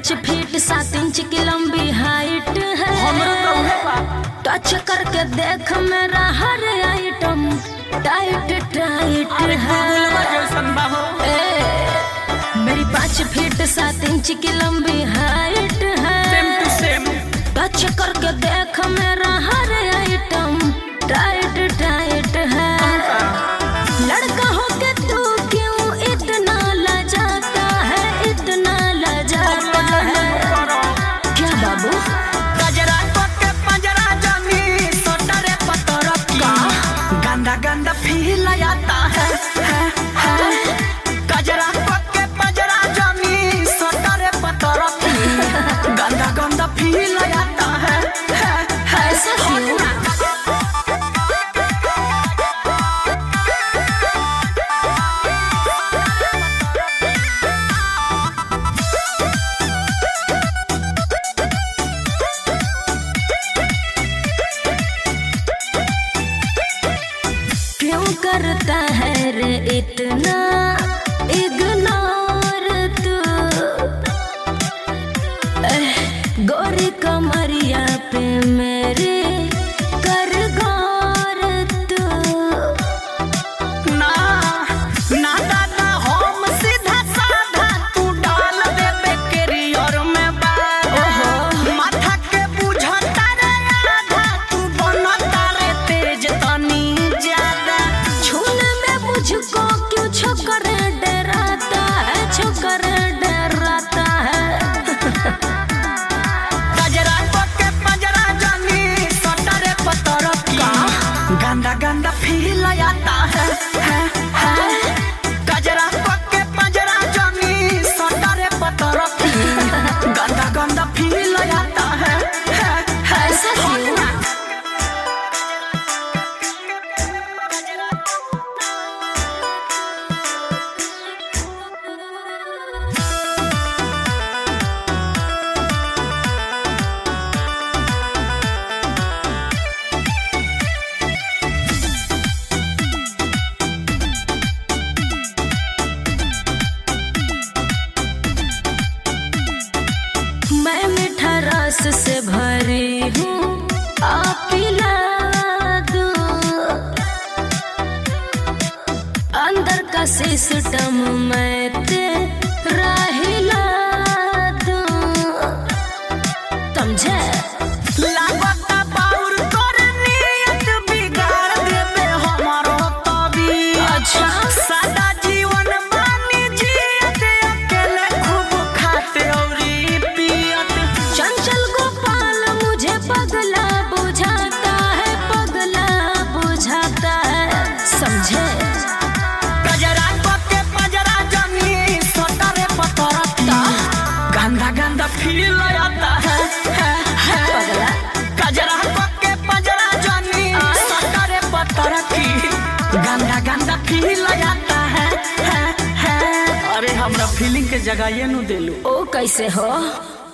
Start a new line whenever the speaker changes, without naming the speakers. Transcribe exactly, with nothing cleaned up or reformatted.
पाँच फीट सात इंच की लंबी हाइट है। टच करके देख मेरा हर आइटम टाइट टाइट है। ए, मेरी पाँच फीट सात इंच की लंबी हाइट है। टच करके देख मेरा हर आइटम टाइट टाइट है। लड़का हो के तू क्यों इतना लजाता है, इतना लजाता है क्या बाबू?
गजरा के पंजरा जमी सोटरे पत्थर का गंदा गंदा फील आता है, है, है। गजरा के पंजरा जमी सोटरे पत्थर की गंदा गंदा फील आता है, है, है।
ऐसा क्यों? क्यों करता है रे इतना इग्नोर तू? एह, गोरी कमरिया पे मेरे कर गौर तू।
ना ना दादा हम सीधा साधा तू डाल दे बेकरियर में बाल। माथा के बुझता रे आधा तू बनता रे तेज तनी ज्यादा।
छूने में मुझको क्यों छोकरे डराता है, छोकरे डराता है।
गजरा के पंजरा जमी सटरे पत्थर का गंदा गंदा फील आता है, है, है। गजरा के पंजरा जमी सटरे पत्थर की गंदा गंदा फील आता है, है, है।
ऐसा क्यों? मैं मीठा रस से भरी हूँ, आप पिला दो। अंदर का सिस्टम मैं तेरा हिला दूं, समझे?
लागता बाउर तोर नियत बिगाड़ देबे हमारो तबीयत।
अच्छा।
सादा जीवन बानी जियत अकेले खूब खाते औरी पियत।
चंचल गोपाल मुझे पगला बुझाता है, पगला बुझाता है, समझे?
गजरा के पंजरा जमी सटरे पत्थर का गंदा गंदा फील आता है, है, है। गजरा के पंजरा जमी सटरे पत्थर की गंदा गंदा फील आता है, है, है। अरे हमरा फीलिंग के जगह ये नु देलू।
ओ कैसे हो?